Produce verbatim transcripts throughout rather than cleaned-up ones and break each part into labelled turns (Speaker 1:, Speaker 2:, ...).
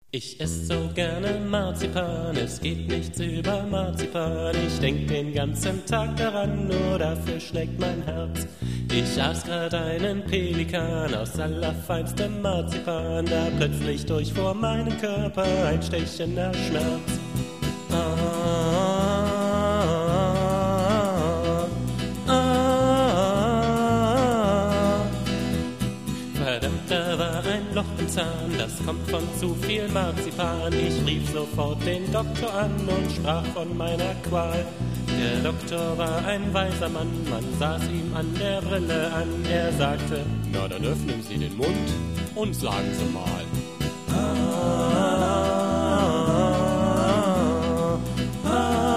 Speaker 1: Ich ess so gerne Marzipan, es geht nichts über Marzipan. Ich denk den ganzen Tag daran, nur dafür schlägt mein Herz. Ich aß grad einen Pelikan aus allerfeinstem Marzipan, da plötzlich durchfuhr meinen Körper ein stechender Schmerz. Ah, ah, ah. Verdammt, da war ein Loch im Zahn, das kommt von zu viel Marzipan. Ich rief sofort den Doktor an und sprach von meiner Qual. Der Doktor war ein weiser Mann, man saß ihm an der Brille an. Er sagte:
Speaker 2: Na, dann öffnen Sie den Mund und sagen Sie mal.
Speaker 1: Ah, ah,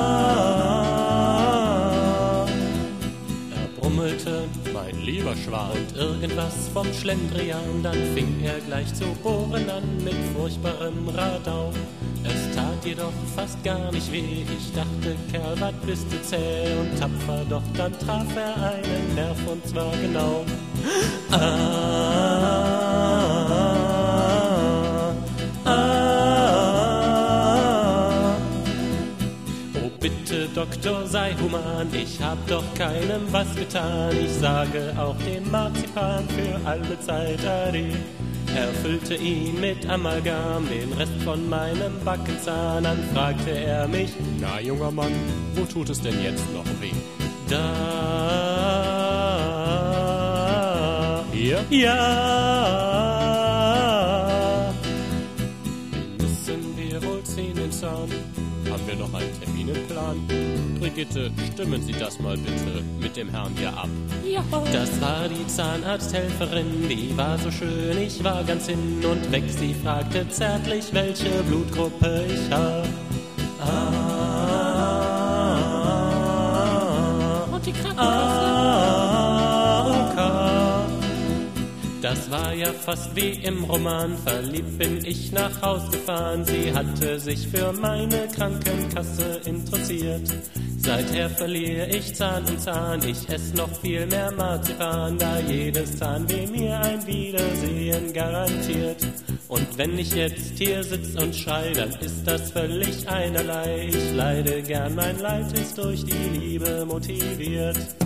Speaker 1: ah. Er brummelte:
Speaker 2: Mein lieber Schwan.
Speaker 1: Und irgendwas vom Schlendrian, dann fing er gleich zu bohren an mit furchtbarem Radau. Es tat jedoch fast gar nicht weh, ich dachte, Kerl, was bist du zäh und tapfer, doch dann traf er einen Nerv und zwar genau. Ah, ah, ah. Oh bitte, Doktor, sei human, ich hab doch keinem was getan. Ich sage auch dem Marzipan für alle Zeit Ade. Er füllte ihn mit Amalgam, den Rest von meinem Backenzahn. Dann fragte er mich:
Speaker 2: Na, junger Mann, wo tut es denn jetzt noch weh?
Speaker 1: Da.
Speaker 2: Hier?
Speaker 1: Ja.
Speaker 2: Den müssen wir wohl ziehen, den Zahn. Haben wir noch einen Termin im Plan? Brigitte, stimmen Sie das mal bitte mit dem Herrn hier ab.
Speaker 1: Ja. Das war die Zahnarzthelferin, die war so schön, ich war ganz hin und weg. Sie fragte zärtlich, welche Blutgruppe ich hab. Ah,
Speaker 3: Und die Krankenkasse?
Speaker 1: Ah, okay. Das war ja fast wie im Roman, verliebt bin ich nach Haus gefahren. Sie hatte sich für meine Krankenkasse interessiert. Seither verliere ich Zahn um Zahn, ich ess noch viel mehr Marzipan, da jedes Zahnweh mir ein Wiedersehen garantiert. Und wenn ich jetzt hier sitz und schrei, dann ist das völlig einerlei. Ich leide gern, mein Leid ist durch die Liebe motiviert.